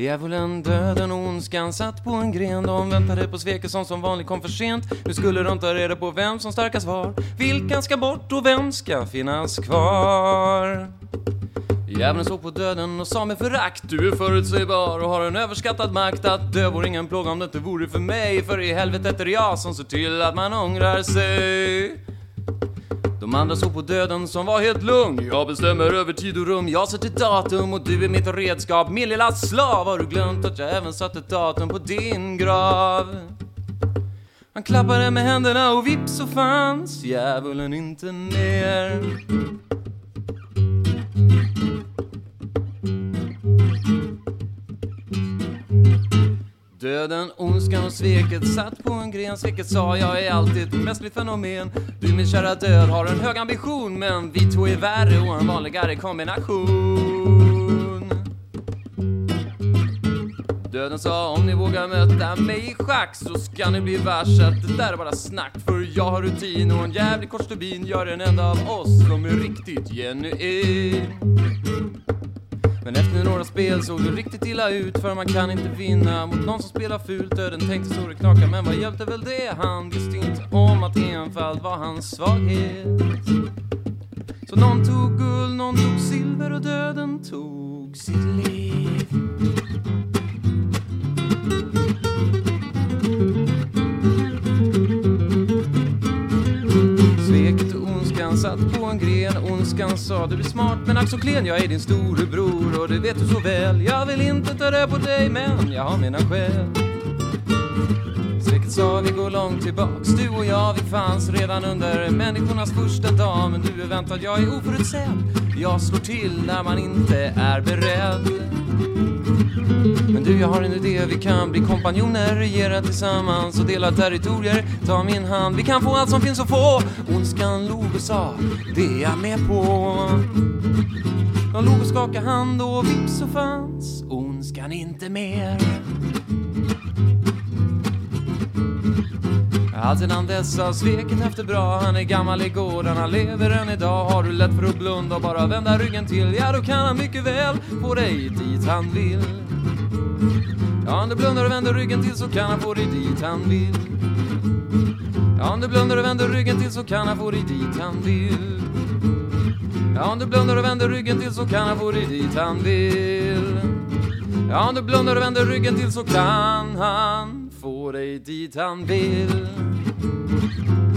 Djävulen, döden och ondskan satt på en gren. De väntade på sveket som vanligt kom för sent. Nu skulle de ta reda på vem som starkast var. Vilka ska bort och vem ska finnas kvar? Djävulen såg på döden och sa med förakt: du är förutsägbar och har en överskattad makt. Att dö vore ingen plåga om det inte vore för mig. För i helvetet är det jag som ser till att man ångrar sig. De andra såg på döden som var helt lugn. Jag bestämmer över tid och rum, jag sätter datum och du är mitt redskap. Min lilla slav, har du glömt att jag även satte datum på din grav? Han klappade med händerna och vips så fanns djävulen inte mer. Döden, ondskan och sveket satt på en gren. Sveket sa: jag är alltid ett mestligt fenomen. Du min kära död har en hög ambition, men vi två är värre och en vanligare kombination. Döden sa: om ni vågar möta mig i schack så ska ni bli varse att det där är bara snack. För jag har rutin och en jävlig kort stubin gör en enda av oss som är riktigt genuin. Men efter några spel såg det riktigt illa ut, för man kan inte vinna mot någon som spelar fult. Döden tänkte så det knakar, men vad hjälpte väl det? Han visste inte om att enfald var hans svaghet. Så någon tog guld, någon tog silver och döden tog sitt liv. Sveket och ondskan satt på en gren. Ondskan sa: du blir smart men ack så klen. Jag är din storebror och det vet du så väl. Jag vill inte ta det på dig men jag har mina skäl. Sveket sa: vi går långt tillbaks. Du och jag, vi fanns redan under människornas första dag. Men du är väntad, jag är oförutsedd. Jag slår till när man inte är beredd. Men du, jag har en idé, vi kan bli kompanjoner. Regera tillsammans och dela territorier. Ta min hand, vi kan få allt som finns att få. Ondskan log och sa: det är jag med på. De log och skakade hand och vips så fanns ondskan inte mer. Allt sedan dess har sveket haft det bra. Han är gammal i gården, han lever än idag. Har du lätt för att blunda och bara vända ryggen till, ja då kan han mycket väl få dig dit han vill. Ja, om du blundar och vänder ryggen till så kan han få dig dit han vill. Ja, om du blundar och vänder ryggen till så kan han få dig dit han vill. Ja, om du blundar och vänder ryggen till så kan han få dig dit han vill. Ja, om du blundar och vänder ryggen till så kan han få dig dit han vill.